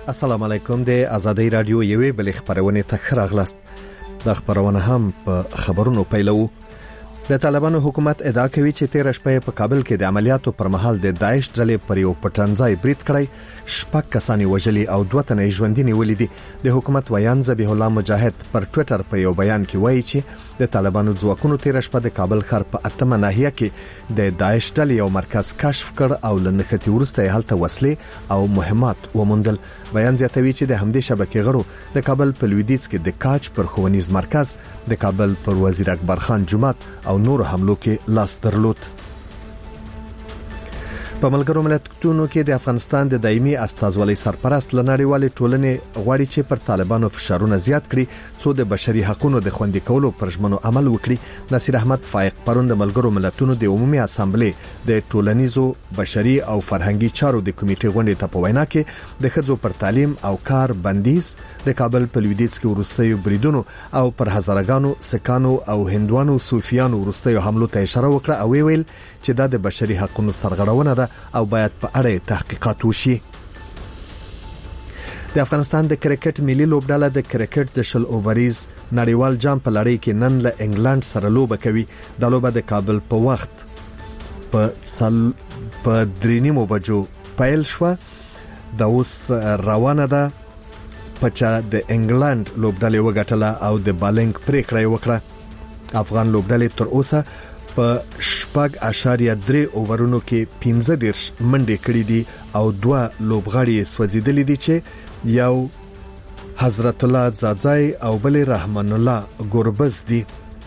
السلام علیکم. د آزادۍ رادیو یوې بل خبرونه ته راغلاست. د خبرونه هم په خبرونو پیلو. د طالبانو حکومت ادعا کوي چې 13 شپې په کابل کې د عملیاتو پر مهال د داعش ډلې پر یو پټنځای برید کړی، شپږ کسان وژلي او 2 تنه ژوندۍ نیولې دي. د حکومت ویان ذبیح الله مجاهد پر ټوئیټر په یو بیان کې وایي چې د طالبانو ځواکونو 13 شپې د کابل ښار په اتمه ناحیه کې د داعش ډلې یو مرکز کشف کړ او لنښتي ورسته هلته وسلې او مهمات وموندل. بیان زیاتوي چې د همدې شبکې غړو د کابل په لویدیځ کې د کاج پر ښوونیز مرکز، د کابل پر وزیر اکبر خان جومات او نور حملو کې لاس درلود. په ملګرو ملتونو کې د افغانستان د دایمي استازولۍ سرپرست لنړیوالې ټولنې غواړي چې پر طالبانو فشارونه زیات کړي څو د بشري حقوقو د خوندي کولو پر ژمنو عمل وکړي. نصیر احمد فائق پرون د ملګرو ملتونو د عمومي اسامبلې د ټولنیزو بشري او فرهنګي چارو د کمیټې غونډې ته په وینا کې د ښځو پر تعلیم او کار بندیز، د کابل په لویدیځ کې ورستیو بریدونو او پر هزارګانو سکانو او هندوانو صوفیانو ورستیو حملو ته اشاره وکړه او ویل چې دا د بشري حقوقو سرغړونه ده او باید په اړه تحقیقات وشي. د افغانستان د کرکټ ملي لوبډله د کرکټ د شل اووریز نړیوال جام په لړۍ کې نن له انګلند سره لوبه کوي. د لوبه د کابل په وخت په 3:30 بجو پیل شو. د اوس روانه ده په چې د انګلند لوبډله وګټله او د بالنګ پریکړه وکړه. افغان لوبډله تر اوسه په 4.3 اوورونو کې 15 منډې کړې دي او 2 لوبغاړي سوځیدلې دي چې یو حضرت الله زازای او بل رحمان الله ګوربز دي.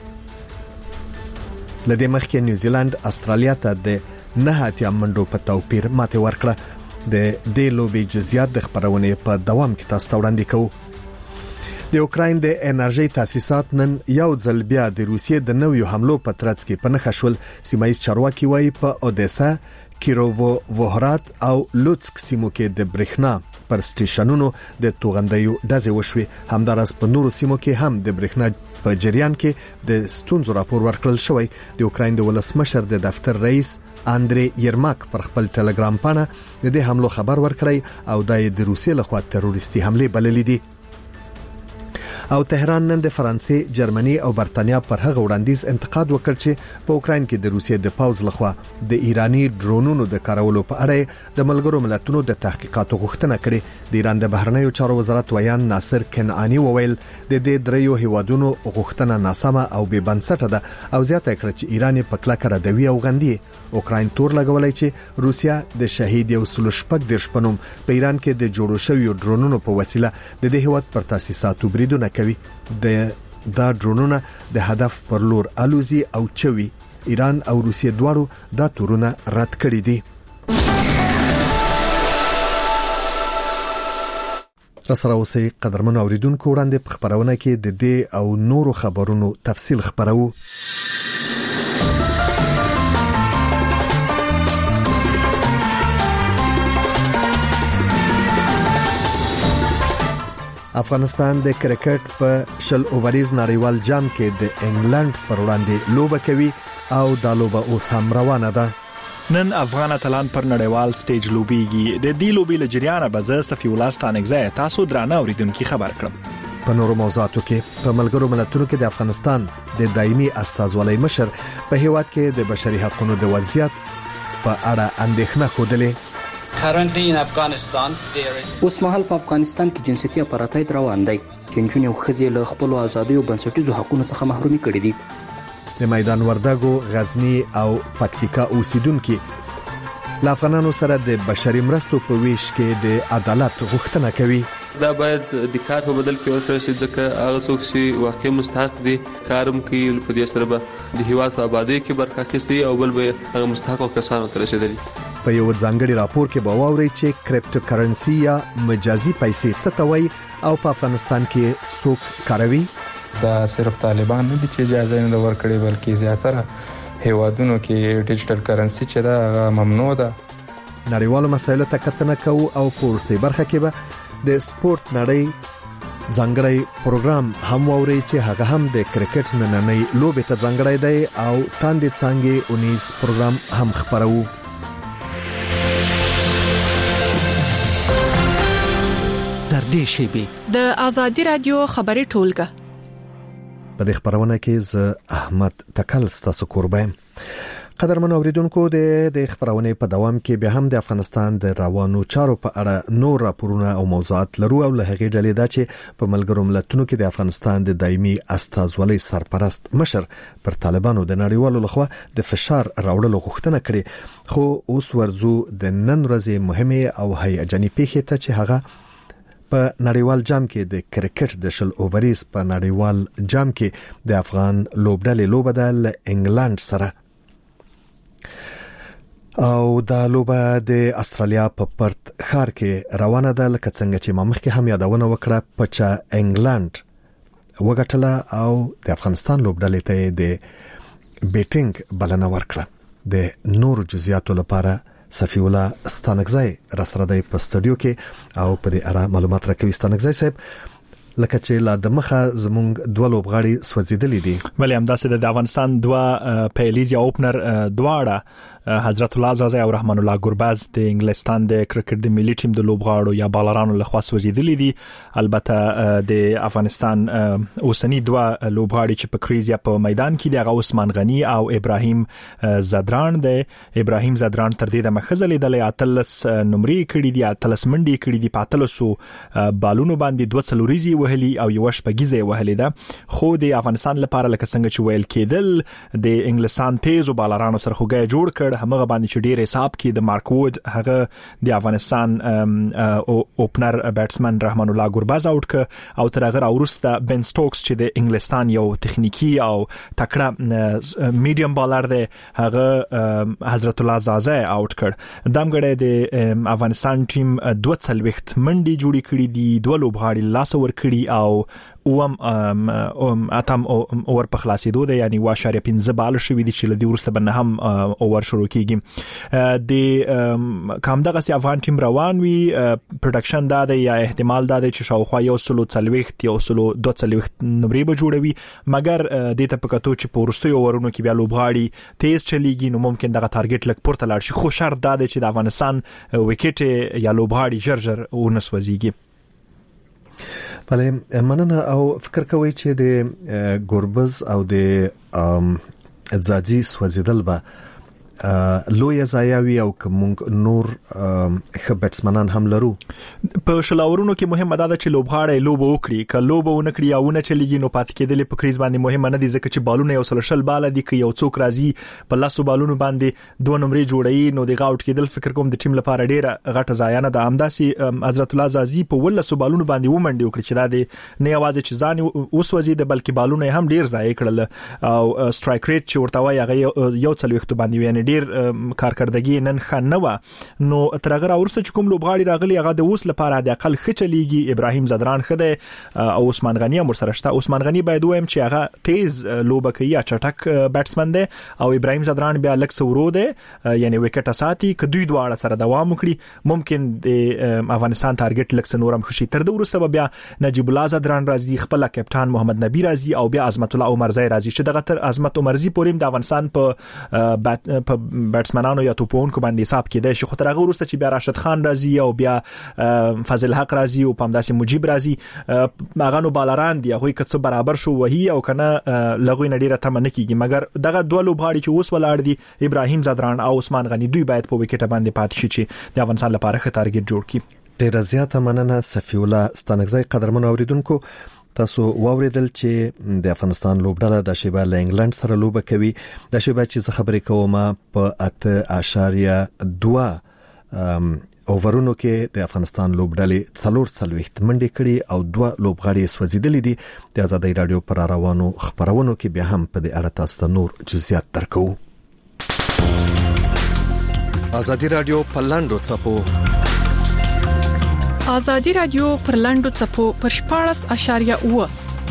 لدې مخکې نیوزیلند استرالیا ته د 9 منډو په توپیر ماته ورکړه. د دې لوبې جزئیات د خبرونه په دوام کې تاسو ته وړاندې کوو. د اوکراین د انرژي تاسیسات نن یو ځل بیا د روسیې د نویو حملو په ترڅ کې پنهخ شول. سیمایي چارواکي وایي په اودیسا، کیروو وهرات او لوتسک سیمو کې د برېښنا پر سټیشنونو د توغندیو ډزې وشوي. همدارس په نورو سیمو کې هم د برېښنا په جریان کې د ستونزو راپور ورکړل شوی. د اوکراین د ولسمشر د دفتر رئیس اندری یرماک پر خپل ټلګرام پاڼه د دې حملو خبر ورکړی او د روسیې لخوا تروریستي حمله بللې دي. او تهران نن د فرانسې، جرمني او برتانیا پر هغه وړاندیز انتقاد وکړ چې په اوکراین کې د روسیې د پاوز لخوا د ایرانی ډرونونو د کارولو په اړه د ملګرو ملتونو د تحقیقاتو غوښتنه کړې. د ایران د بهرنیو چارو وزارت ویان ناصر کنعانی وویل د دې دریو هیوادونو غوښتنه ناسمه او بې بنسټه ده او زیاته کړه چې ایران په کلکه ردوي او غندي. اوکراین تور لګولای چې روسیا د شهید یو سلوشپک د شپنوم په ایران کې د جوړو شویو ډرونونو په وسیله د دې هیواد پر تاسیساتو بریدونه کوي. دا ډرونونه د هدف پر لور الوزي او چوي. ایران او روسیې دواړو دا تورونه رد کړی دي. سره اوسې قدرمن اوریدونکو وړاندې په خبرونه کې د دې او نورو خبرونو تفصیل خبرو. افغانستان د کرکټ په شل اووریز نړیوال جام کې د انګلند پر وړاندې لوبه کوي او دا لوبه اوس هم روانه ده. نن افغان اتلان پر نړیوال سټیج لوبيږي. د دې لوبې لجریانه بزه صفی الله ستانګزه تاسو درانه اوریدونکو خبر کړم. په نورو موضوعاتو کې په ملګرو ملتونو کې د افغانستان د دایمي استازولۍ مشر په هیواد کې د بشري حقوقو د وضعیت په اړه اندېښنه خوده. اوس مهال په افغانستان کې جنسيتي اپارټاید روان دی چې نجونې او ښځې له خپل آزادۍ او بنسټیزو حقوقو څخه محرومي کړي دي. د میدان وردګو، غزنی او پکتیکا اوسیدونکو له افغانانو سره د بشري مرستو په ویش کې د عدالت غوښتنه کوي. دا باید د کار په بدل کې ورکړل شي ځکه هغه څوک چې واقعي مستحق دي کارم کوي په دې سره به د هیواد په آبادی کې برخه اخیستي او بل به هغه مستحق کسانو ته رسیدلي. په یو ځانګړي راپور کې به واوري چې کریپټو کرنسي یا مجازي پیسې څه ته وایي او په افغانستان کې څوک کاروي. دا صرف طالبان نه دي چې اجازه نه ورکړي بلکې زیاتره هیوادونو کې ډیجیټل کرنسي چې دا ممنوع ده. نړیوالو مسایلو ته کتنه کوو او په ورستۍ برخه کې به د سپورت نړۍ ځانګړی پروګرام هم ووري چې هغه هم د کرکټ نننۍ لوبې ته ځانګړی دی او تاندې څنګه 19 پروګرام هم خبرو. نږدې شي. د آزادي رادیو خبري ټولګه په دې خبرونه کې ز احمد تکل ستاسو قربان. قدرمن اوریدونکو د خبرونه په دوام کې به هم د افغانستان د روانو چارو په اړه نور راپورونه او موضوعات لرو او له هغې ډلې دا چې په ملګرو ملتونو کې د افغانستان د دایمي استازولۍ سرپرست مشر پر طالبانو د نړیوالو لخوا د فشار راوړلو غوښتنه کړې، خو اوس ورزو د نن ورځې مهمه او هیجاني پیښه ته چې هغه په نړیوال جام کې د کرکټ د شل اووریز په نړیوال جام کې د افغان لوبډلې لوبه د انګلند سره او د لوبه د استرالیا په پرت ښار کې روانه ده، لکه څنګه چې ما مخکې هم یادونه وکړه په چې انګلند وګټله او د افغانستان لوبډلې ته د بیټینګ بلنه ورکړه. د نور جزئیاتو لپاره صفی الله ستانکزی را سره دی په استودیو کې او په دې اړه معلومات راکوي. ستانکزی صاحب، لکه چې لا د مخه زمونږ دوه لوبغاړي سوځیدلې دي، ولی هم داسې د افغانستان دوه پیلیز یا اوپنر دواړه حضرت الله زازی او رحمان الله ګرباز د انګلستان د کرکټ د ملي ټیم د لوبغاړو یا بالرانو لخوا سوځیدلې دي. البته د افغانستان اوسنی دوه لوبغاړي چې په کریزیا په میدان کې د عثمان غنی او ابراهیم زدران د ابراهیم زدران تر دې د مخزلې د اتلس نمرې کړي دي، اتلس منډي کړي دي، په اتلسو بالونو باندې دوه څلوريزي وهلي او یو شپږیزه وهلي ده. خو د افغانستان لپاره لکه څنګه چې ویل کېدل د انګلستان تیزو بالرانو سره خوګه جوړ کړ، هغه باندې چې ډیر حساب کې د مارک وود هغه د افغانستان اوپنر بیټسمن رحمان الله ګرباز اوټ ک او تر هغه وروسته بن سټوکس چې د انګلستان یو تخنیکی او تکړه میډیم بالر دی هغه حضرت الله زازی اوټ کړ. دمګړې د افغانستان ټیم 2 منډي جوړی کړي دي، دوه لوبغاړي لاس ور کړي او اتم اور په خلاصېدو ده، یعنی 1.15 بال شوې دي چې لدی ورسته بنه هم اور شروع کیږي. د کوم دغه سي افغان ټیم روان وي پروډکشن دا ده یا احتمال دا ده چې شاوخوا 140 یا 142 نمرې به جوړوي، مګر د ته پکاتو چې پورستي اورونو کې بیا لوبغاړي تیز چلیږي نو ممکن دغه ټارګټ لک پورته لاړ شي، خو شرط دا ده چې د افغانستان وکټ یا لوبغاړي جرجر ونسوځيږي. بله مننه. او فکر کوي چې د ګوربز او د ځاځي سوځیدل به لوی ځایوي او کوم نور خبرتسمنان هم لرو. په شلاورونو کې مهمه ده چې لوبغاړي لوب وکړي، ک لوب ونکړي او نه چلیږي نو پات کېدل په کریز باندې مهمه نه دي، ځکه چې بالونه یو سلشل بال دي کې یو څوک راځي په لاسو بالونو باندې دوه نمرې جوړي نو د غاوټ کېدل فکر کوم د ټیم لپاره ډیره غټه ځای نه ده. امداسي حضرت الله زازی په ولسو بالونو باندې ومنډي وکړي چې دا د نه یوازې چې ځان اوسوځي د بلکې بالونه هم ډیر ځای کړل او سټرایک ریټ چې ورته وایي هغه یو څلويخت باندې ویني ډیر کارکردګي نن خنوه. نو ترغه ورسته چې کوم لوبغاړي راغلي هغه د اوس لپاره د اقل خچلېږي. ابراهیم زدران خده او عثمان غنی هم سره شته. عثمان غنی باید وایم چې هغه تیز لوبه کوي، چټک بیټسمن دی او ابراهیم زدران بیا لکس ورو دی، یعنی وکټ ساتي ک دوی دواړه سره دوام وکړي ممکن د افغانستان ټارګټ لکس نورم خوشي. تر دې ورسته بیا نجیب الله زدران راځي، خپل کپټان محمد نبی راځي او بیا عظمت الله عمرزی راځي چې دغه تر عظمت عمرزی پوریم د افغانستان په بیټسمنانو یا توپونکو باندې حساب کېدای شي. خو تر هغه وروسته چې بیا راشد خان راځي او بیا فضل حق راځي او پمداسي مجيب راځي، هغه نو بالران دي، هغه کڅ برابر شو وهي او کنه لغوی نډیره تم نه کیږي. مګر دغه دوه لوبغاړي چې اوس ولاړ دي ابراهیم زدران او عثمان غنی دوی باید په وکټ باندې پات شي چې د افغانستان لپاره ښه ټارګټ جوړ کړي. ډیر زیاته مننه صفی الله ستانکزی. قدرمن اوریدونکو، تاسو واوریدل چې د افغانستان لوبډله د شیبه له انګلند سره لوبه کوي. د شیبه چې خبرې کوم په 8.2 اوورونو کې د افغانستان لوبډلې 4 منډې کړي او 2 لوبغاړي سوځیدلې دي. د آزادۍ رادیو پر روانو خبرونو کې به هم په دې اړه تاسو نور جزئیات درکو. آزادۍ رادیو په لاندو چپو آزادي رادیو پر لاندو چپو پر 14.8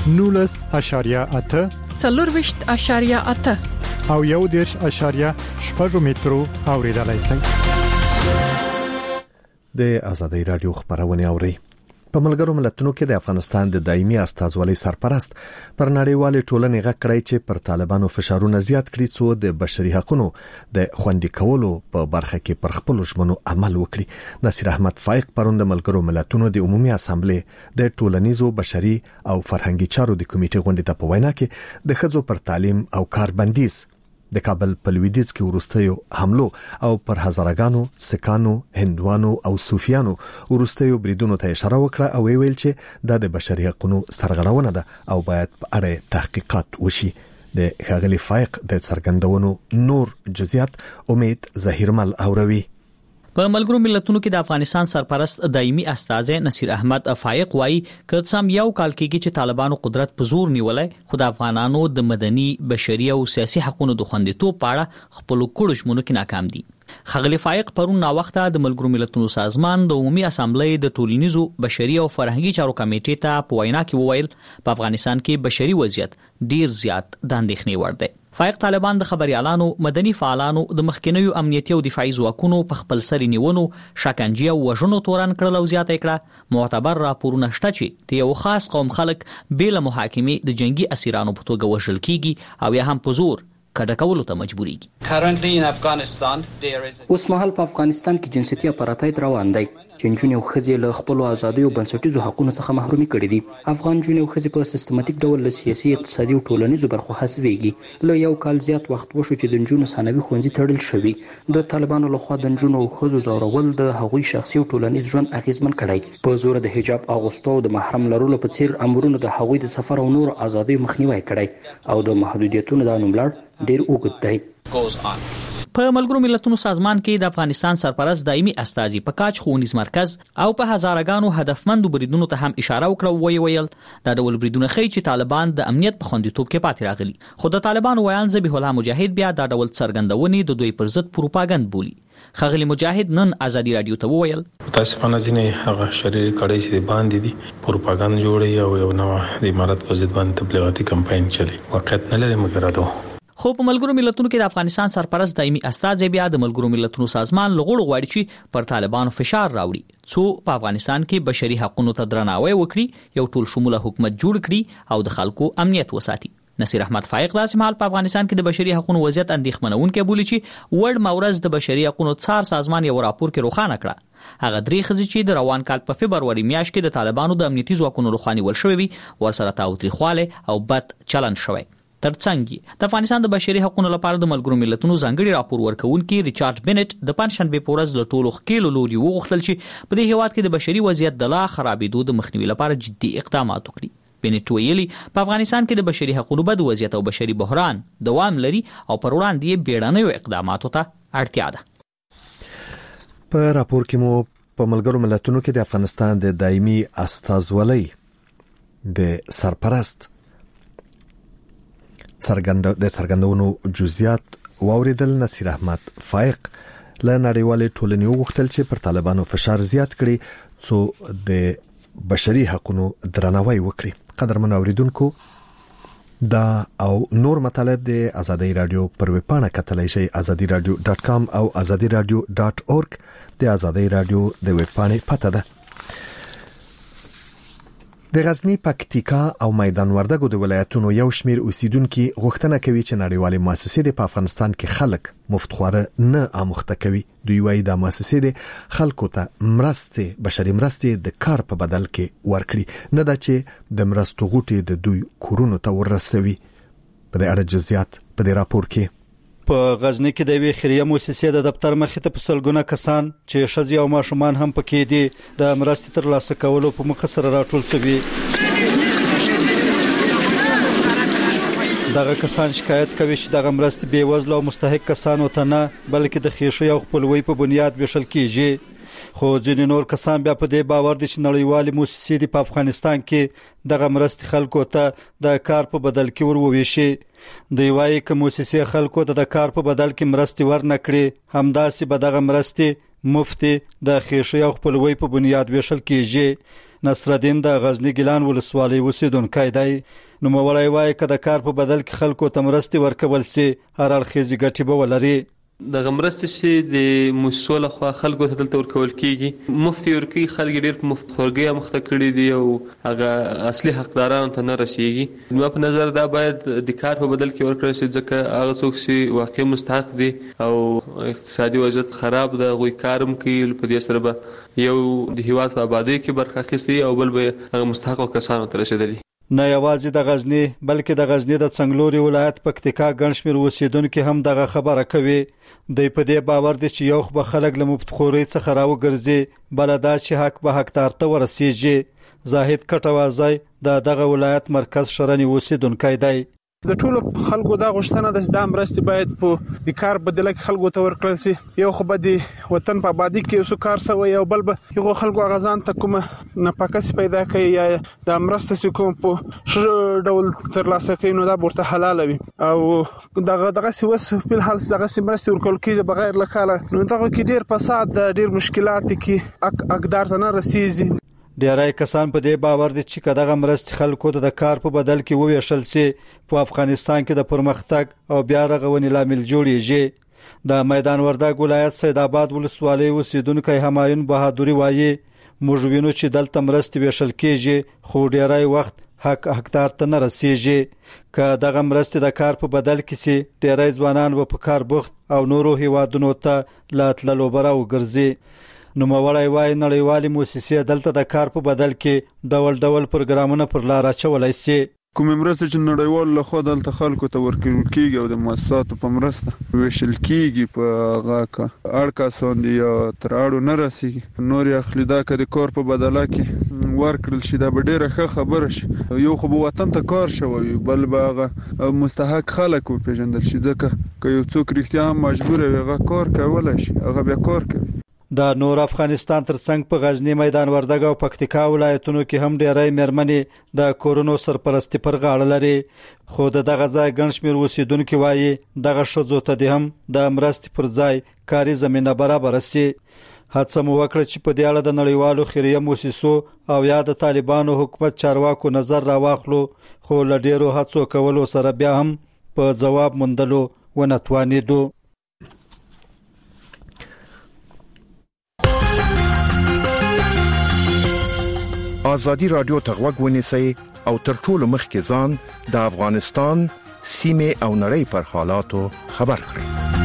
19.8 4.8 او 1.8 مترو اوریدلای شئ. د آزادۍ رادیو خبرونه اوري. په ملګرو ملتونو کې د افغانستان د دایمي استازولۍ سرپرست پر نړیوالې ټولنې غږ کړی چې پر طالبانو فشارونه زیات کړي څو د بشري حقوقو د خوندي کولو په برخه کې پر خپل ژمنو عمل وکړي. نصیر احمد فائق پرون د ملګرو ملتونو د عمومي اسامبلې د ټولنیزو بشري او فرهنګي چارو د کمیټې غونډې ته په وینا کې د ښځو پر تعلیم او کار بندیز د کابل په لویدیځ کې ورستیو حملو او پر هزارګانو سکانو هندوانو او صوفیانو ورستیو بریدونو ته اشاره وکړه او ویل چې د بشري حقوقو سرغړونه ده او باید په اړه تحقیقات وشي. د ښاغلي فائق د څرګندونو نور جزئیات امید ظهیرمل اوروي. په ملګرو ملتونو کې د افغانستان سرپرست دایمي استاذ نصیر احمد فائق وایي چې سم یو کال کېږي چې طالبانو قدرت په زور نیولای خو د افغانانو د مدني بشري او سیاسي حقوقو د خوندیتوب په اړه خپل کړو ژمنو کې ناکام دي. ښاغلي فائق پرون نا وخته د ملګرو ملتونو سازمان د عمومي اسامبلې د ټولنیزو بشري او فرهنګي چارو کمیټې ته په وینا کې وویل په افغانستان کې بشري وضعیت ډیر زیات د اندېښنې وړ دی. فائق طالبان د خبريالانو مدني فعالانو د مخکینیو امنیتي او دفاعي ځواکونو په خپل سر نیونو شکنجه او وژنو تورن کړل او زیاته کړه. معتبر راپورونه شته چې د یو خاص قوم خلک بیل محاکمې د جنگي اسیرانو په توګه وژل کیږي او یا هم په زور کډه کولو ته مجبوريږي. اوس مهال په افغانستان کې جنسيتي اپارټاید روان دی چې نجونې او ښځې له خپل آزادۍ او بنسټیزو حقوقو څخه محرومي کړي دي. افغان نجونې او ښځې په سیستماتیک ډول له سیاسي اقتصادي او ټولنیزو برخو حذفېږي. له یو کال زیات وخت وشو چې د نجونو ثانوي ښوونځي تړل شوي. د طالبانو لخوا د نجونو او ښځو ځورول د هغوی شخصي او ټولنیز ژوند اغیزمن کړی. په زور د حجاب اغوستو او د محرم لرلو په څیر امرونو د هغوی د سفر او نور آزادۍ مخنیوي کړی او د محدودیتونو د نوملړ ډیر اوږد دی. په ملګرو ملتونو سازمان کې د افغانستان سرپرست دایمي استازي په کاج ښوونیز مرکز او په هزارګانو هدفمندو بریدونو ته هم اشاره وکړه. ویل دا ډول بریدونه ښیي چې طالبان د امنیت په خوندیتوب کې پاتې راغلي. خو د طالبانو ویان ذبیح الله مجاهد بیا دا ډول څرګندونې د دوی پر ضد پروپاګند بولي. ښاغلي مجاهد نن ازادي رادیو ته وویل تاسفانه ځینې هغه شریک کړي چې باندې دي پروپاګند جوړي او یو نوع د امارات په ضد باندې تبلیغاتي کمپاین چلی واقعیت نه لري مګر دا خو په ملګرو ملتونو کې د افغانستان سرپرست دایمي استازي بیا د ملګرو ملتونو سازمان لغړو غواړي چې پر طالبانو فشار راوړي څو په افغانستان کې بشري حقوقو ته درناوی وکړي یو ټول شموله حکومت جوړ کړي او د خلکو امنیت وساتي. نصیر احمد فائق داسې مهال په افغانستان کې د بشري حقوقو وضعیت اندېښمنونکې بولی چې وړ مورز د بشري حقوقو څار سازمان یو راپور کې روښانه کړه. هغه درې ښځې چې د روان کال په فبروري میاشت کې د طالبانو د امنیتي ځواکونو لخوا نیول شوې وي ورسره تاوتریخواله او بد چلند شوی. ترڅنګ د افغانستان د بشري حقوقو لپاره د ملګرو ملتونو ځانګړي راپور ورکونکي ریچارډ بنټ د پنځشنبه په ورځ له ټولو ښکېلو لوري وغوښتل چې په دې هیواد کې د بشري وضعیت د لا خرابېدو د مخنیوي لپاره جدي اقدامات وکړي. بنټ ویلي په افغانستان کې د بشري حقوقو بد وضعیت او بشري بحران دوام لري او پر وړاندې یې بیړنیو اقداماتو ته اړتیا ده. په راپور کې مو په ملګرو ملتونو کې د افغانستان د دایمي استازولۍ د سرپرست د څرګندونو جزئیات واوریدل. نصیر احمد فائق له نړیوالې ټولنې وغوښتل چې پر طالبانو فشار زیات کړي څو د بشري حقوقو درناوی وکړي. قدرمن اوریدونکو دا او نور مطالب د ازادي رادیو پر ویب پاڼه کتلای شئ azadiradio.com او azadiradio.org د ازادي رادیو د ویب پاڼې پته ده. د غزنی پکتیکا او میدان وردګو د ولایتونو یو شمیر اوسیدونکو غوښتنه کوي چې نړیوالې مؤسسې په افغانستان کې خلک مفتخواره نه اموخته کوي. دوی وايي د مؤسسې د خلکو ته مرسته بشري مرسته د کار په بدل کې ورکړي نه دا چې د مرستو غوټي د دوی کورونو ته ورسوي. په دې اړه جزئیات په دې راپور کې. په غزنی کې د وی خیریه مؤسسې د دفتر مخې ته په سلګونه کسان چې ښځې او ماشومان هم پکې دي د مرستې ترلاسه کولو په مخ سره راټول شوي. دغه کسان شکایت کوي چې دغه مرستې بې وزله او مستحق کسانو ته نه بلکې د خېشو او خپلوۍ په بنیاد ویشل کیږي. خو ځینې نور کسان بیا په دې باور دي چې نړیوالې مؤسسې په افغانستان کې دغه مرستې خلکو ته د کار په بدل کې وروویشي. دوی وايي چې مؤسسې خلکو ته د کار په بدل کې مرستې ورنکړي همداسې به دغه مرستې مفتي د خېشو او خپلوۍ په بنیاد ویشل کیږي. نصرالدین د غزنی ګیلان ولسوالۍ اوسیدونکی دی. نوموړی وايي چې د کار په بدل کې خلکو ته مرستې ورکول سي هر اړخیزې ګټې به ولري. د غمرستې چې د موسسو لخوا خلکو ته دلته ورکول کیږي مفتي ورکی خلک ډیر په مفت خورګي مخته کړي دي او هغه اصلي حقدارانو ته نه رسیږي. نو په نظر دا باید د کار په بدل کې ورکړل شي ځکه هغه څوک چې واقعي مستحق دي او اقتصادي وضعیت خراب ده غوي کارم کوي په دې سره به یو د هیواد په آبادی کې برخه اخیستي او بل به هغه مستحق کسانو ته رسیدلي. نه یوازې د غزنی بلکې د غزنی د څنګلوري ولایت پکتیکا ګڼشمیر اوسیدونکو هم دغه خبره کوي. دوی په دې باور دي چې یو خو خلک له مفتخوري څخه راوګرځي بلدا چې حق به حقدار ته ورسیږي. زاهد کټوازای دغه ولایت مرکز شرنی اوسیدونکو دی. د ټولو خلکو دا غوښتنه ده چې د مرستې باید په د کار بدله کې خلکو ته ورکړل شي. یو خو به د وطن په آبادی کې اوسو کار سوی او بل به یو خلکو غزان ته کوم نفقه پیدا کوي یا د مرستې کوم په ډول ترلاسه کوي نو دا ورته حلال وي او دغه سوس په حال دغه مرستې ورکول کیږي بغیر لکاله نو دغه کې ډیر فساد ډیر مشکلات کې اقدار ته نه رسیږي. ډیری کسان په دې باور دي چې کداغه مرستې خلکو ته د کار په بدل کې وویشل سي په افغانستان کې د پرمختګ او بیا رغونې لامل جوړیږي. د میدان وردګ ولایت سید آباد ولسوالۍ اوسیدونکو همایون بهادوري وایي موږ وینو چې دلته مرستې ویشل کیږي خو ډیری وخت حقدار ته نه رسیږي. که دغه مرستې د کار په بدل کې سي ډیری ځوانان په کار بوخت او نورو هیوادونو ته لاتللو براو ګرځي. نو مولای وای نړیوالې موسسې دلته د کار په بدل کې ډول ډول پروګرامونه پر لار اچولای شي. کوم مرسته چې نړیوال له خوا دلته خلکو ته ورکول کیږي او د مؤسساتو په مرسته ویشل کیږي په هغه اړکاسون دی تر اړو نه رسیږي نور اخلي دا کړي کار په بدله کې ورکړل شي دا به ډیره ښه خبره شي. یو خو وطن ته کار شوی بل به مستحق خلک پیژندل شي ځکه که یو څوک رښتیا هم مجبور وي هغه کار کولای شي هغه بیا کار کوي. د نور افغانستان ترڅنګ په غزنی میدان وردګ او پکتیکا ولایتونو کې هم ډیری مېرمنې د کورونو سرپرستی پر غاړه لري خو دغه ځای ګڼشمیر اوسیدونکو وایي دغه شذو ته هم د مرستې پر ځای کاري زمينه برابر شي. هڅه مو وکړه چې په دې اړه د نړیوالو خیریه مؤسسو او یا د طالبانو حکومت چارواکو نظر راواخلو خو له ډیرو هڅو کولو سره بیا هم په جواب موندلو ونتوانیدو. آزادی رادیو تغوږ ونیسئ او تر ټولو مخکې ځان د افغانستان سیمه او نړۍ پر حالاتو خبر کړئ.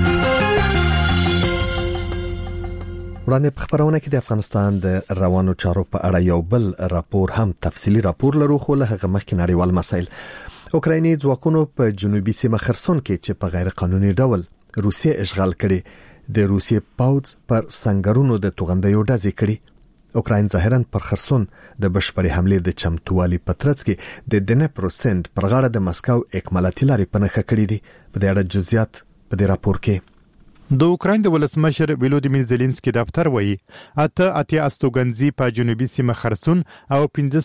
وړاندې په خبرونه کې د افغانستان د روانو چارو په اړه یو بل راپور هم تفصیلی راپور لرو خو له هغه مخکې نړیوال مسایل. اوکرایني ځواکونو په جنوبي سیمه خرسون کې چې په غیر قانوني ډول روسیه اشغال کړي د روسیې پاوځ پر سنگرونو د توغندیو ډزې کړي. اوکراین ظاهرا پر خرسون د بشپړې حمله د چمتووالي پترڅ کې د دنپرو سند پر غاړه د مسکو اکمالاتي لارې پنهخه کړې دي. په دې اړه جزئیات په دې راپور کې د اوکراین د ولسمشر ولودیمیر زيلنسکي دفتر وایي اته استوګنځي په جنوبي سیمه خرسون او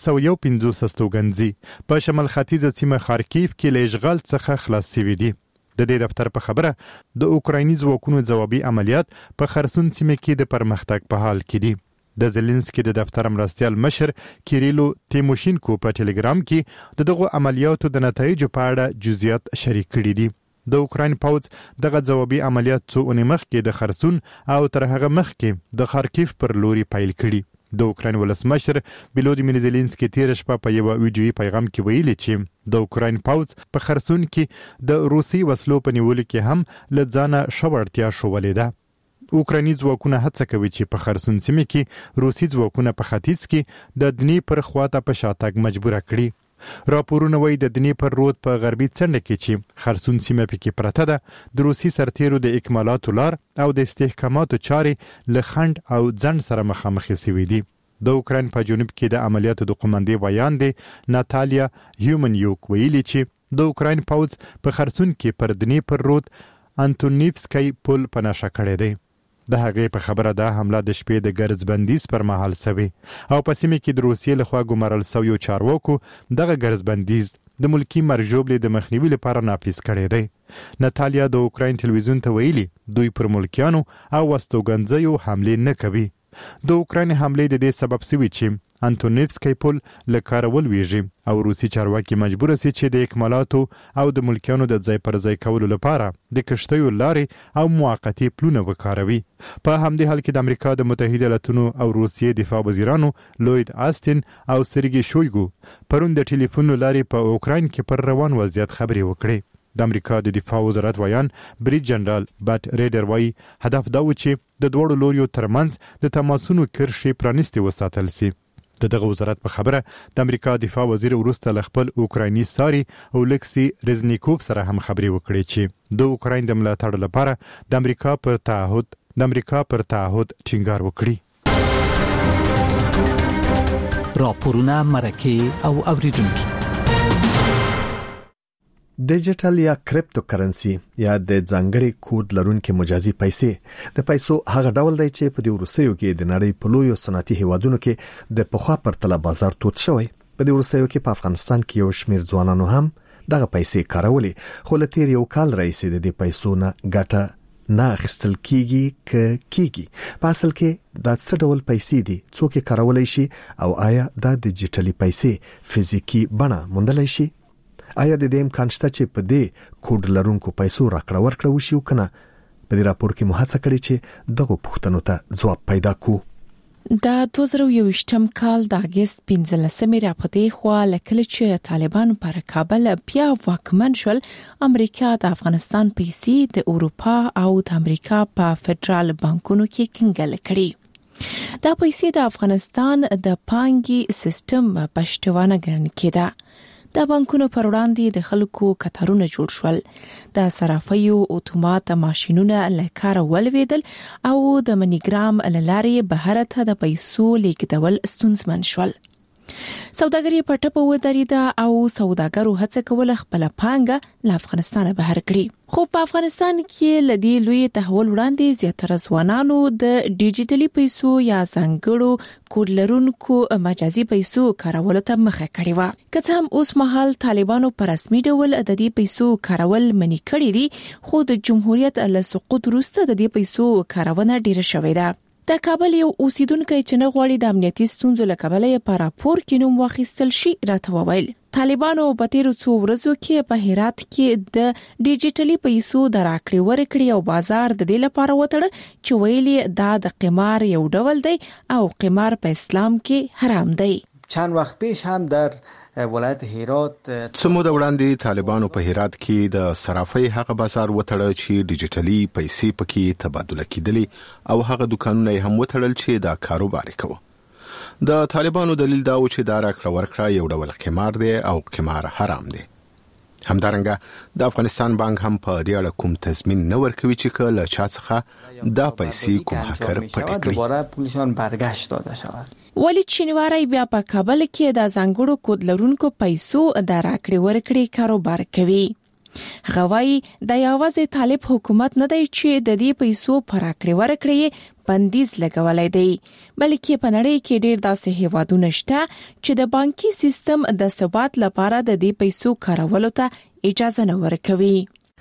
550 استوګنځي په شمال ختیځه سیمه خارکیف کې له اشغال څخه خلاص شوي دي. د دې دفتر په خبره د اوکرایني ځواکونو ځوابي عملیات په خرسون سیمه کې د پرمختګ په حال کې دي. د زيلنسکي د دفتر مرستيال مشر کیریلو تیموشینکو په ټلګرام کې دغه عملیاتو د نتایجو په اړه جزئیات شریک کړي دي. د اوکراین پاوځ دغه ځوابي عملیات څو اونۍ مخکې د خرسون او تر هغه مخکې د خارکیف پر لوري پیل کړي. د اوکراین ولسمشر ولودیمیر زيلنسکي تیر شپه په یو ویډیوي پیغام کې ویلي چې د اوکراین پاوځ په خرسون کې د روسي وسلو په نیولو کې هم لځانه شوړتیا شولې ده. اوکرایني ځواکونه هڅه کوي چې په خرسون سیمه کې روسي ځواکونه په ختیځ کې د دنیپر خواته په شاتګ مجبور کړي. راپورونه وایي د دنیپر رود په غربي څنډه کې چې خرسون سیمه پکې پرته ده د روسي سرتیرو د اکمالاتو لار او د استحکاماتو چارې له خند او ځند سره مخامخ شوي دي. د اوکراین په جنوب کې د عملیاتو د قومندې ویان دی ناتالیا هیومنیوک ویلي چې د اوکراین پاوځ په خرسون کې پر دنیپر رود انټونیفسکی پل پناشه کړی دی. د هغې په خبره ده حمله د شپې د ګرځبندیز پر مهال سوي او په سیمه کې د روسیې لخوا ګمارل شویو چارواکو دغه ګرځبندیز د ملکی مرګ ژوبلې د مخنیوي لپاره نافذ کړی دی. ناتالیا د اوکراین ټلویزیون ته ویلي دوی پر ملکیانو او استوګنځیو حمله نه کوي. د اوکراین حمله د دې سبب شوی چې انټونیفسکی پل له کارول ویږي او روسي چارواکي مجبور سي چې د اکمالاتو او د ملکیانو د ځای پر ځای کولو لپاره د کشتیو لارې او موقتی پلونه وکاروي. په همدې حال کې د امریکا د متحده ایالاتونو او روسیې دفاع وزیرانو لوید آستین او سرګي شویګو پرون د ټلیفون لارې په اوکراین کې پر روان وضعیت خبري وکړي. د امریکا د دفاع وزارت ویان بریج جنرال بات ریډر وایي هدف دا و چې د دوړو لوریو ترمنځ د تماسونو کرښې پرانیستې وساتل سي. دغه وزارت په خبره د امریکا دفاع وزیر ورسته ل خپل اوکرایني ساري اولکسي رزنیکوف سره هم خبري وکړي چې د اوکراین د ملاتړ لپاره د امریکا پر تعهد ټینګار وکړي. راپورونه مرکه او اوریدونکو ډیجیټل یا کریپټو کرنسي یا د ځانګړي کود لرونکو مجازي پیسې د پیسو هغه ډول دی چې په دې ورسېو کې د نړۍ په لویو صنعتي هیوادونو کې د پخوا پرتله بازار توت شوی. په دې ورسېو کې په افغانستان کې یو شمېر ځوانانو هم دغه پیسې کارولې، خو له تیر یو کال راځي د دې پیسو نه ګټه نه اخیستل کیږي. په اصل کې دا څه ډول پیسې دي، څوک یې کارولای شي او آیا دا ډیجیټلي پیسې فزیکی بڼه موندلای شي؟ آیا د دې امکان شته چې په دې کوډ لرونکو پیسو راکړه ورکړه وشي او کنه؟ په دې راپور کې مو هڅه کړې چې دغه پوښتنو ته ځواب پیدا کړو. د 2021م کال د اگست 15مې راپورې خو لکه چې طالبان پر کابل بیا واکمن شول، امریکا د افغانستان پیسې د اروپا او د امریکا په فدرال بانکونو کې کنګل کړي. دا پیسې د افغانستان د پانګي سیستم پښتوانه ګڼل کېده. د بانکونو پر وړاندې د خلکو کتارونه جوړ شول، د صرافیو اتومات ماشينونه لکاره ولویدل او د منیګرام لارې بهر ته د پیسو لیږدول ستونزمن شول. سوداګري په ټپه ودرېده او سوداګرو هڅه کوله خپل پانګه له افغانستان بهر کړي. خو په افغانستان کې لدی لوی تحول وړاندې زیاتره ځوانانو د ډیجیټلي پیسو یا ځانګړو کوډ لرونکو مجازي پیسو کارولو ته مخه کړې و. که څه هم اوس مهال طالبانو په رسمي ډول د دې پیسو کارول منع کړی دي، خو د جمهوریت له سقوط وروسته د دې پیسو کارونه ډیره شوې ده. د کابل یو اوسیدونکو چې نه غواړي د امنیتي ستونزو له کبله په راپور کې نوم واخیستل شي راته وویل طالبانو په تیرو څو ورځو کې په هرات کې د ډیجیټلي پیسو د راکړې ورکړې او بازار د دې لپاره وتړ چې ویلي دا د قمار یو ډول دی او قمار په اسلام کې حرام دی. چند وخت پیش هم در ولایت هرات سمو د وړاندې طالبانو په هرات کې د صرافۍ هغه بازار وتړل چې ډیجیټلي پیسې پکې تبادله کېدلې او هغه دکانونه هم وتړل چې دا کاروبار کوي. د طالبانو دلیل دا و چې دا راکړه ورکړه یو ډول قمار دی او قمار حرام دی. همدارنګه د افغانستان بانک هم په دې اړه کوم تضمین نه ورکوي چې کله چا څخه دا پیسې کوم هکر پټ کړي. دوباره پولیسان برگشت داده شود. ولی چینواری بیا په کابل کې د ځانګړو کود لرونکو پیسو د راکړې ورکړې کاروبار کوي. غوای د یوازې طالب حکومت نه دی چې د دې پیسو پر راکړې ورکړې بندیز لګولای دی، بلکې په نړۍ کې ډېر داسې هیوادونه شته چې د بانکي سیستم د ثبات لپاره د دې پیسو کارولو ته اجازه نه ورکوي.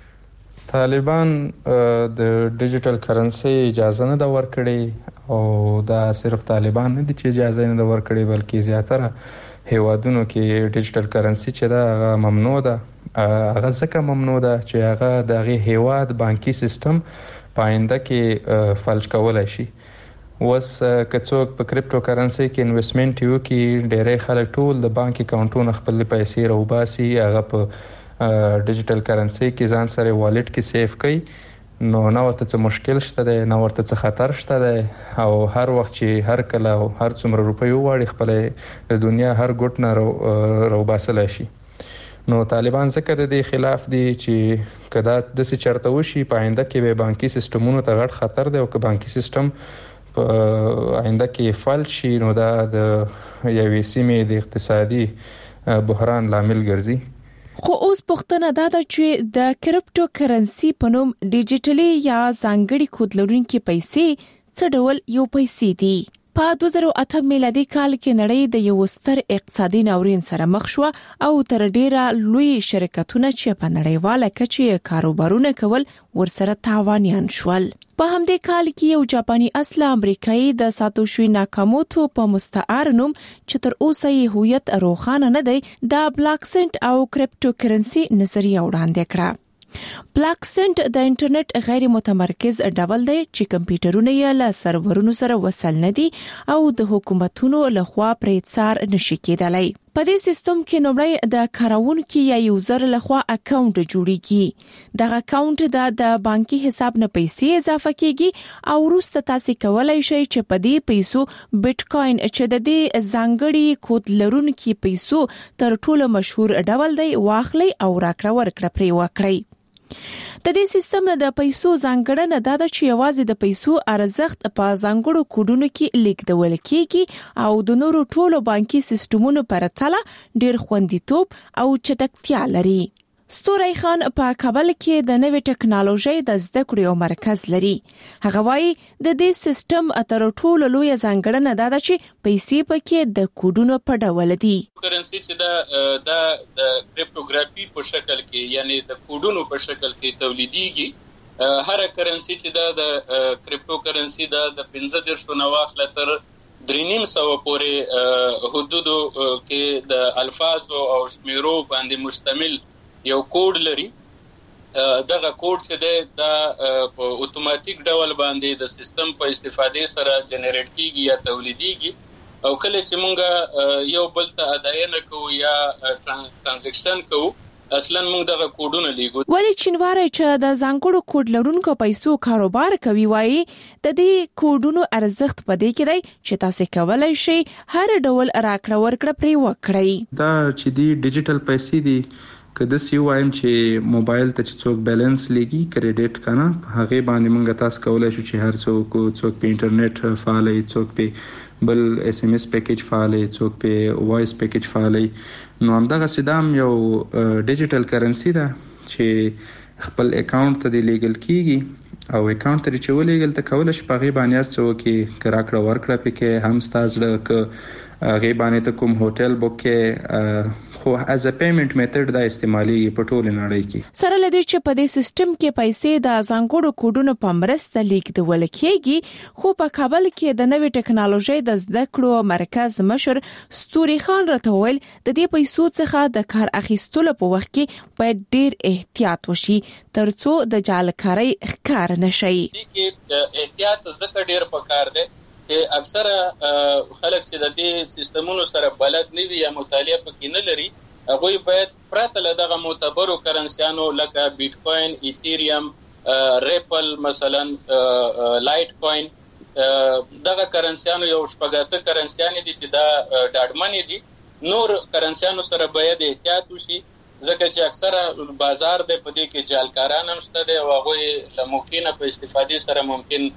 طالبان د ډیجیټل کرنسي اجازه نه دا ورکړي او دا صرف طالبان نه دي چې اجازه نه دا ورکړي، بلکې زیاتره هیوادونو کې ډیجیټل کرنسي چې دا ممنوع ده. هغه ځکه ممنوع ده چې هغه د هیواد بانکي سیستم پاینده کې فلج کولای شي. وس که څوک په کریپټو کرنسي کې انویسټمنت یو کې ډېری خلک ټول د بانک اکاونټونو خپل پیسې راوباسي، هغه په ډیجیټل کرنسي کې ځان سره والټ کې سیف کړي، نو نه ورته څه مشکل شته دی، نه ورته څه خطر شته دی او هر وخت چې هر کله او هر څومره روپۍ وواړي خپل د دنیا هر ګوټ نه راوباسلی شي. نو طالبان ځکه د دې خلاف دي چې کدا د څه چرته وشي په آینده کې به بانکي سیستمونو ته غټ خطر دی او که بانکي سیستم په آینده کې فلج شي نو دا د یوې سیمې د اقتصادي بحران لامل ګرځي. خو اوس پوښتنه دا ده چې د کریپټو کرنسي په نوم ډیجیټلي یا ځانګړي کود لرونکي پیسې څه ډول یو پیسې دي؟ په 2008 میلادي کال کې نړۍ د یو ستر اقتصادي ناورین سره مخ شو او تر ډیره لوی شرکتونه چې په نړیواله کچه کاروبارونه کول ورسره تاوانیان شول. په همدې کال کې یو جاپاني اصله امریکایي د ساتوشي ناکاموتو په مستعار نوم چې تر اوسه یې هویت روښانه نه دی د بلاک سنت او کریپټو کرنسي نظریه وړاندې کړه. بلاک سنت د انټرنیټ غیر متمرکز ډول دی چې کمپیوټرونه یې له سرورونو سره وصل نه دي او د حکومتونو لخوا پرې څار نشي کېدلی. په دې سیستم کې نومړی د کارونکو یا یوزر لخوا اکاونټ جوړیږي. دغه اکاونټ د بانکي حساب نه پیسې اضافه کیږي او وروسته تاسو کولای شئ چې په دې پیسو بیټکوین چې د دې ځانګړي کود لرونکي پیسو تر ټولو مشهور ډول دی واخلي او راکړه ورکړه پرې وکړي. د دې سیستم د پیسو ځانګړنه دا ده چې یوازې د پیسو ارزښت په ځانګړو کوډونو کې لیکدول کیږي او د نورو ټولو بانکي سیستمونو پرتله ډېر خوندیتوب او چټکتیا لري. ستوري خان په کابل کې د نوې ټکنالوژي د زده کړې او مرکز لري. هغه وايي د دې سیستم تر ټولو لوی ځانګړنه دا ده چې پیسې پکې د کوډونو په ډول دي. کرنسي چې د کریپټوګرافي په شکل کې یعنی د کوډونو په شکل کې تولیديږي. هر کرنسي چې د کریپټو کرنسي د 15 واخله تر 300 پورې حدودو کې د الفاظو او شمیرو باندې مشتمل یو کوډ لري. دغه کوډ چې د په اتوماتیک ډول باندې د سیستم په استفادې سره جنریټ کیږي یا تولیديږي او کله چې مونږ یو بل ته اداینه کوو یا ترانزیکشن کوو اصلا موږ دغه کوډونه لیکو. ولی چینواره چې د ځانګړو کوډ لرونکو پیسو کاروبار کوي وایي د دې کوډونو ارزښت پدې کې دی چې تاسو کولای شئ هر ډول راکړه ورکړه پرې وکړئ. دا چې دی ډیجیټل پیسې دي کله چې وایم چې موبایل ته چې څوک بیلانس لګي کریډټ کنه هغه باندې موږ تاسو کولای شو چې هر څوک په انټرنیټ فعالي څوک په بل اس ام اس پیکیج فعالي څوک په وایس پیکیج فعالي. نو همدغه سیدام یو ډیجیټل کرنسي ده چې خپل اکاونټ ته دی لیګل کیږي او اکاونټ ته چې ولېګل ته کولای شي په غي باندې څوک کې راکړه ورکړه پکې هم ستاسو ک غي باندې ته کوم هوټل بوک کې خو از ا پیمنٹ میتھډ دا استعمالي په ټول نړۍ کې. سره لدې چې په دې سیستم کې پیسې د ځانګړو کوډونو په مرسته لیکدول کیږي خو په کابل کې د نوې ټکنالوژي د زده کړو مرکز مشر ستوري خان راته ویل د دې پیسو څخه د کار اخیستلو په وخت کې باید ډیر احتیاط وشي ترڅو د جعلکارۍ ښکار نشي. کې احتیاط زکه ډیر پکار دی چې اکثره خلک چې د دې سیستمونو سره بلد نه وي یا مطالعه پکې نه لري هغه باید پرته له دغه معتبرو کرنسيانو لکه بیټکوین، ایتھیریم، ریپل مثلا لایټ کوین دغه کرنسيانو یو شپږاته کرنسيان دي چې دا ډاډمن دي. نور کرنسيانو سره باید احتیاط وشي ځکه چې اکثره بازار د پدې کې جعلکاران هم شته دي او هغه لممکنه په استفادې سره ممکن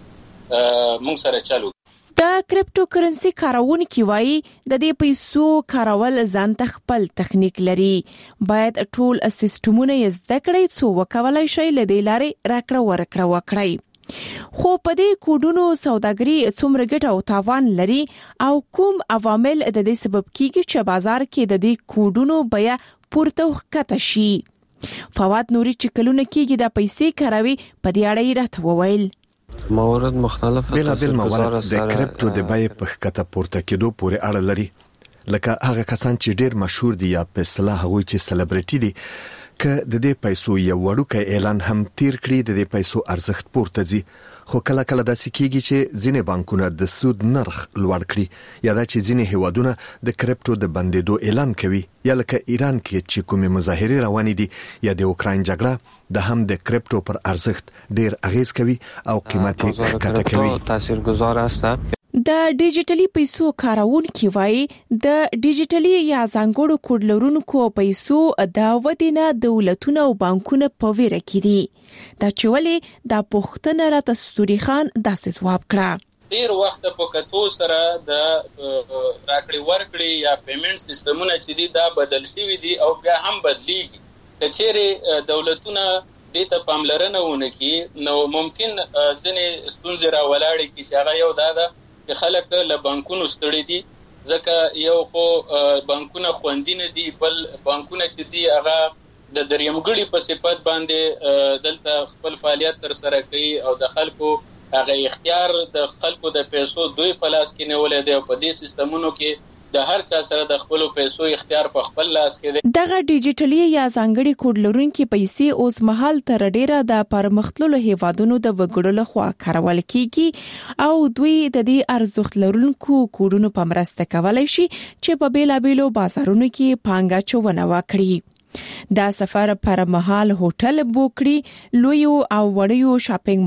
موږ سره چالو. د کریپټو کرنسي کارونکي وایي د دې پیسو کارول ځان ته خپل تخنیک لري. باید ټول سیستمونه یې زده کړئ څو وکولای شي له دې لارې راکړه ورکړه وکړي. خو په دې کوډونو سوداګري څومره ګټه او تاوان لري او کوم عوامل د دې سبب کیږي چې بازار کې د دې کوډونو بیه پورته وخته شي. فواد نوري چې کلونه کېږي د پیسې کاروي په دې اړه راته وویل. موارد مختلفه بل موارد د کریپټو د بیې په ښکته پورته کېدو پورې اړه لري لکه هغه کسان چې ډیر مشهور دي یا په اصطلاح هغوی چې سلیبریټي دي که د دې پیسو یو وړوکی اعلان هم تیر کړي د دې پیسو ارزښت پورته ځي. خو کله کله داسې کیږي چې ځینې بانکونه د سود نرخ لوړ کړي یا دا چې ځینې هیوادونه د کریپټو د بندیدو اعلان کوي یا لکه ایران کې چې کومې مظاهرې روانې دي یا د اوکراین جګړه د هم د کریپټو پر ارزښت ډیر اغیز کوي او قیمت یې ښکته کوي. تاثیرگذار است. د ډیجیټلي پیسو کارونکي وایي د ډیجیټلي یا ځانګړو کوډ لرونکو پیسو د ودینه دولتونه او بانکونه په ویره کې دي. دا چې ولې د پښتنه راته ستوري خان داسې ځواب کړه. ډیر وخت په کتو سره د راکړې ورکړې یا پیمنټ سیستمونه چې دي دا بدل شوي دي او بیا هم بدلیږي. کچېره دولتونه دې ته پاملرنه ونه کړي نو ممکن ځینې ستونزې راولاړي چې هغه یو دا چې خلک له بانکونو ستړي دي ځکه یو خو بانکونه خوندي نه دي بل بانکونه چې دي هغه د دریمګړي په صفت باندې دلته خپل فعالیت تر سره کوي او د خلکو هغه اختیار د خلکو د پیسو دوی په لاس کې نیولې دی او په دې سیستمونو کې د هر چا سره د خپل پیسو اختیار په خپل لاس کې دی. دغه ډیجیټلی یا ځانګړي کوډ لرونکي پیسې اوس مهال تر ډیره د پرمختللو هیوادونو د وګړو لخوا کارول کیږي او دوی د دې ارزښت لرونکو کوډونو په مرسته کولای شي چې په بیلابیلو بازارونو کې پانګه چونه وکړي. دا سفر پر مهال هوټل بوک کړي، لوی او وړیو شاپینګ